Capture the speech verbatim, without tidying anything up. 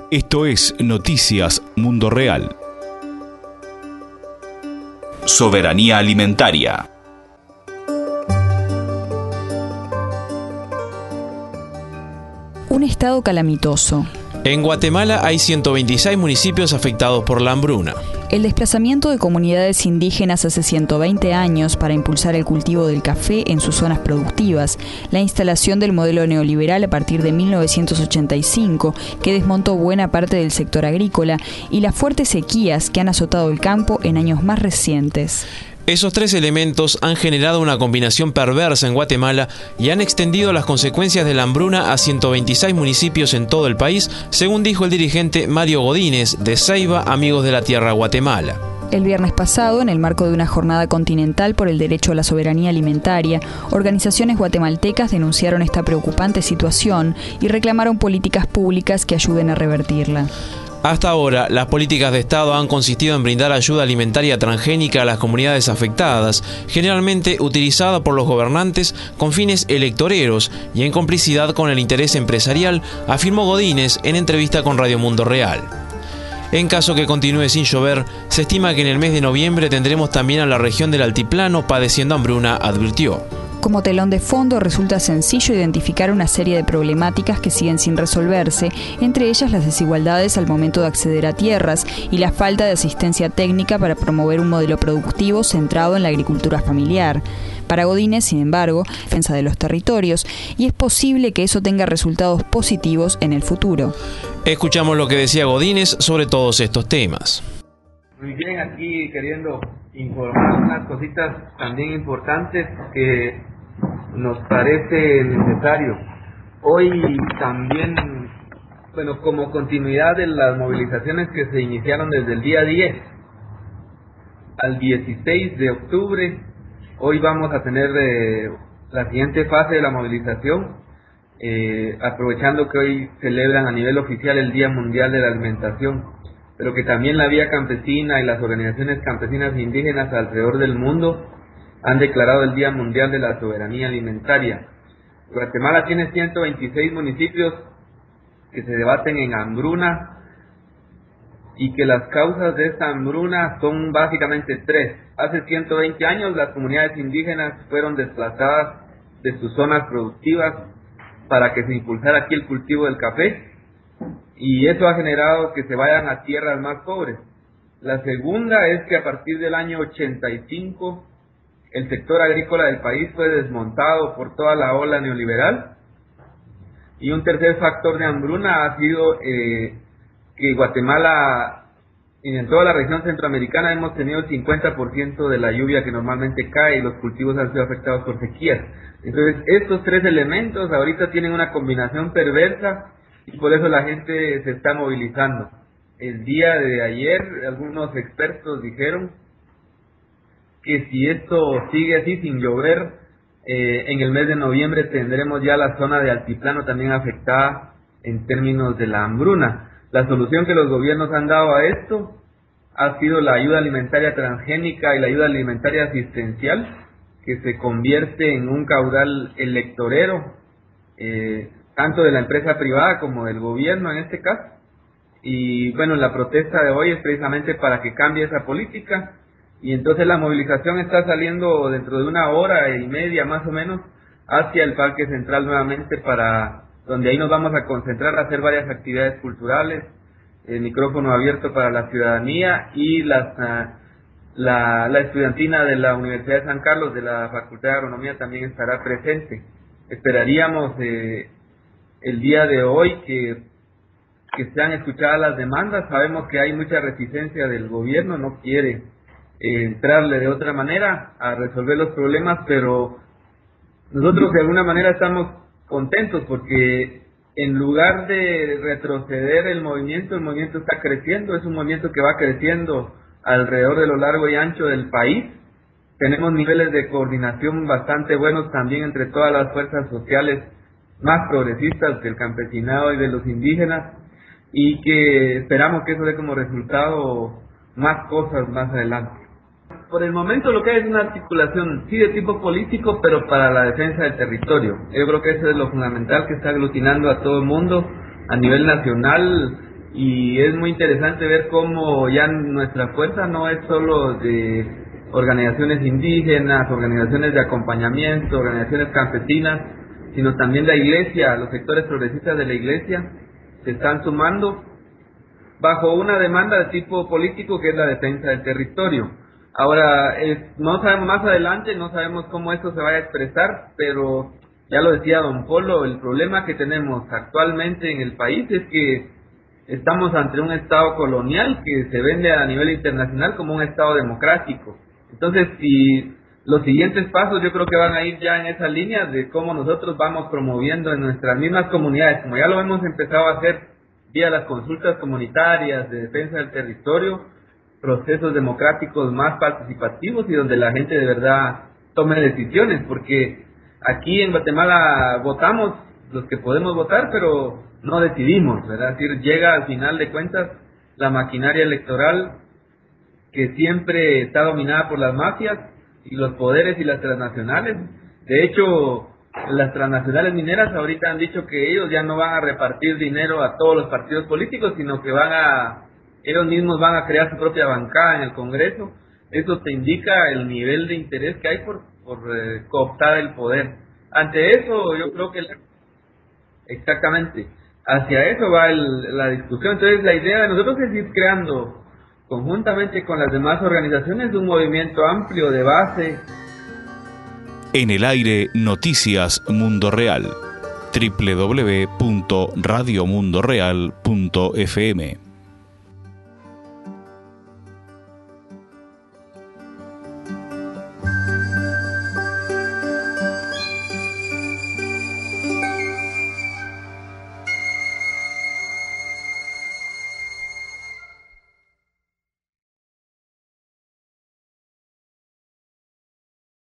Esto es Noticias Mundo Real. Soberanía alimentaria. Un estado calamitoso. En Guatemala hay ciento veintiséis municipios afectados por la hambruna. El desplazamiento de comunidades indígenas hace ciento veinte años para impulsar el cultivo del café en sus zonas productivas, la instalación del modelo neoliberal a partir de mil novecientos ochenta y cinco, que desmontó buena parte del sector agrícola, y las fuertes sequías que han azotado el campo en años más recientes. Esos tres elementos han generado una combinación perversa en Guatemala y han extendido las consecuencias de la hambruna a ciento veintiséis municipios en todo el país, según dijo el dirigente Mario Godínez, de Ceiba, Amigos de la Tierra Guatemala. El viernes pasado, en el marco de una jornada continental por el derecho a la soberanía alimentaria, organizaciones guatemaltecas denunciaron esta preocupante situación y reclamaron políticas públicas que ayuden a revertirla. Hasta ahora, las políticas de Estado han consistido en brindar ayuda alimentaria transgénica a las comunidades afectadas, generalmente utilizada por los gobernantes con fines electoreros y en complicidad con el interés empresarial, afirmó Godínez en entrevista con Radio Mundo Real. En caso que continúe sin llover, se estima que en el mes de noviembre tendremos también a la región del Altiplano padeciendo hambruna, advirtió. Como telón de fondo resulta sencillo identificar una serie de problemáticas que siguen sin resolverse, entre ellas las desigualdades al momento de acceder a tierras y la falta de asistencia técnica para promover un modelo productivo centrado en la agricultura familiar. Para Godínez, sin embargo, defensa de los territorios, y es posible que eso tenga resultados positivos en el futuro. Escuchamos lo que decía Godínez sobre todos estos temas. Muy bien, aquí queriendo informar unas cositas también importantes que nos parece necesario. Hoy también, bueno, como continuidad de las movilizaciones que se iniciaron desde el día diez al dieciséis de octubre, hoy vamos a tener eh, la siguiente fase de la movilización, eh, aprovechando que hoy celebran a nivel oficial el Día Mundial de la Alimentación, pero que también la Vía Campesina y las organizaciones campesinas e indígenas alrededor del mundo han declarado el Día Mundial de la Soberanía Alimentaria. Guatemala tiene ciento veintiséis municipios que se debaten en hambruna y que las causas de esta hambruna son básicamente tres. Hace ciento veinte años las comunidades indígenas fueron desplazadas de sus zonas productivas para que se impulsara aquí el cultivo del café, y eso ha generado que se vayan a tierras más pobres. La segunda es que a partir del año ochenta y cinco el sector agrícola del país fue desmontado por toda la ola neoliberal. Y un tercer factor de hambruna ha sido eh, que Guatemala y en toda la región centroamericana hemos tenido el cincuenta por ciento de la lluvia que normalmente cae y los cultivos han sido afectados por sequías. Entonces estos tres elementos ahorita tienen una combinación perversa y por eso la gente se está movilizando. El día de ayer algunos expertos dijeron que si esto sigue así sin llover, eh, en el mes de noviembre tendremos ya la zona de altiplano también afectada en términos de la hambruna. La solución que los gobiernos han dado a esto ha sido la ayuda alimentaria transgénica y la ayuda alimentaria asistencial, que se convierte en un caudal electorero, eh, tanto de la empresa privada como del gobierno en este caso. Y bueno, la protesta de hoy es precisamente para que cambie esa política, y entonces la movilización está saliendo dentro de una hora y media más o menos hacia el Parque Central nuevamente, para donde ahí nos vamos a concentrar a hacer varias actividades culturales, el micrófono abierto para la ciudadanía, y las, uh, la, la estudiantina de la Universidad de San Carlos, de la Facultad de Agronomía, también estará presente. Esperaríamos eh, el día de hoy que, que sean escuchadas las demandas. Sabemos que hay mucha resistencia del gobierno, no quiere eh, entrarle de otra manera a resolver los problemas, pero nosotros de alguna manera estamos contentos porque en lugar de retroceder el movimiento, el movimiento está creciendo, es un movimiento que va creciendo alrededor de lo largo y ancho del país. Tenemos niveles de coordinación bastante buenos también entre todas las fuerzas sociales más progresistas del campesinado y de los indígenas, y que esperamos que eso dé como resultado más cosas más adelante. Por el momento lo que hay es una articulación, sí, de tipo político, pero para la defensa del territorio. Yo creo que eso es lo fundamental que está aglutinando a todo el mundo a nivel nacional. y es muy interesante ver cómo ya nuestra fuerza no es solo de organizaciones indígenas, organizaciones de acompañamiento, organizaciones campesinas, sino también la iglesia, los sectores progresistas de la iglesia se están sumando bajo una demanda de tipo político, que es la defensa del territorio. Ahora, es, no sabemos más adelante, no sabemos cómo esto se vaya a expresar, pero ya lo decía don Polo, el problema que tenemos actualmente en el país es que estamos ante un Estado colonial que se vende a nivel internacional como un Estado democrático. Entonces, si los siguientes pasos yo creo que van a ir ya en esa línea de cómo nosotros vamos promoviendo en nuestras mismas comunidades, como ya lo hemos empezado a hacer vía las consultas comunitarias de defensa del territorio, procesos democráticos más participativos y donde la gente de verdad tome decisiones, porque aquí en Guatemala votamos los que podemos votar, pero no decidimos, ¿verdad? Es decir, llega al final de cuentas la maquinaria electoral que siempre está dominada por las mafias y los poderes y las transnacionales. De hecho, las transnacionales mineras ahorita han dicho que ellos ya no van a repartir dinero a todos los partidos políticos, sino que van a, ellos mismos van a crear su propia bancada en el Congreso. Eso te indica el nivel de interés que hay por, por eh, cooptar el poder. Ante eso, yo creo que la, exactamente, hacia eso va el, la discusión. Entonces, la idea de nosotros es ir creando conjuntamente con las demás organizaciones un movimiento amplio de base. En el aire, Noticias Mundo Real. doble u doble u doble u punto radio mundo real punto f m